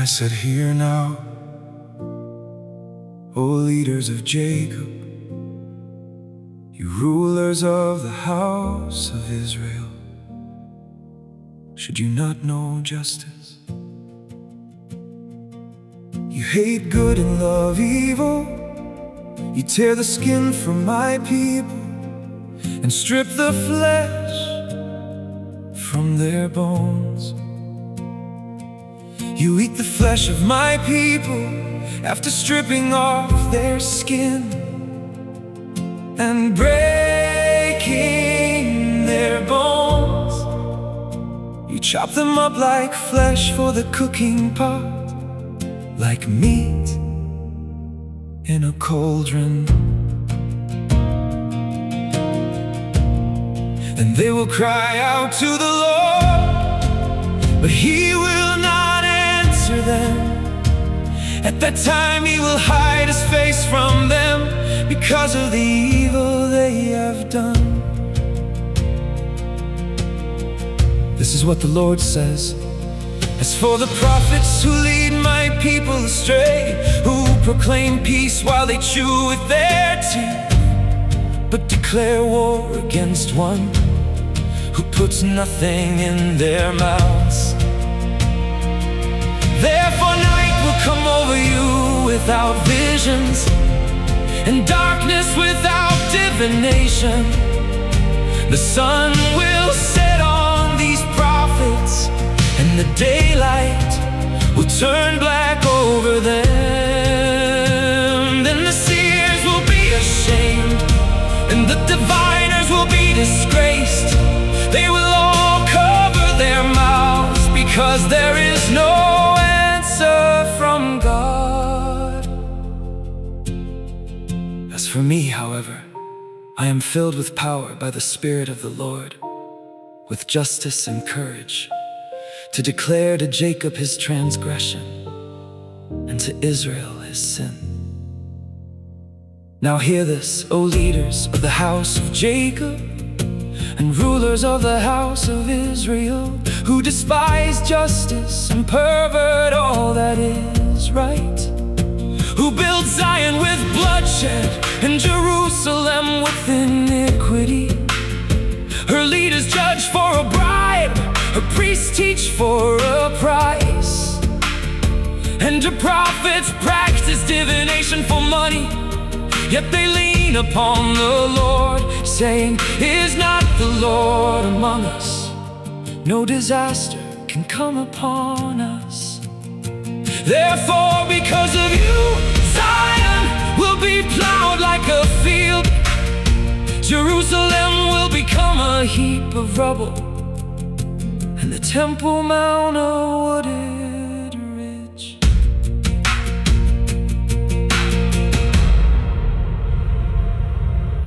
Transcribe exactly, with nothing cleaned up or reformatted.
said, "Hear now, O leaders of Jacob, you rulers of the house of Israel. Should you not know justice? You hate good and love evil. You tear the skin from my people and strip the flesh from their bones. You eat the flesh of my people after stripping off their skin and breaking their bones. You chop them up like flesh for the cooking pot, like meat in a cauldron. And they will cry out to the Lord, but He will not answer them. At that time He will hide His face from them because of the evil they have done. This is what the Lord says: as for the prophets who lead my people astray, who proclaim peace while they chew with their teeth, but declare war against one who puts nothing in their mouths. Therefore night will come over you without visions, and darkness without divination. The sun will set on these prophets, and the daylight will turn black over them. Then the seers will be ashamed, and the diviners will be disgraced. They will all cover their mouths, because there is no answer from God. As for me, however, I am filled with power by the Spirit of the Lord, with justice and courage, to declare to Jacob his transgression, and to Israel his sin. Now hear this, O leaders of the house of Jacob, and rulers of the house of Israel, who despise justice and pervert all that is right, who build Zion with bloodshed and Jerusalem with iniquity. Her leaders judge for a bribe, her priests teach for a price, and her prophets practice divination for money. Yet they lean upon the Lord, saying, "Is not the Lord among us? No disaster can come upon us." Therefore, because of you, Zion will be plowed like a field. Jerusalem will become a heap of rubble, and the Temple Mount a wooded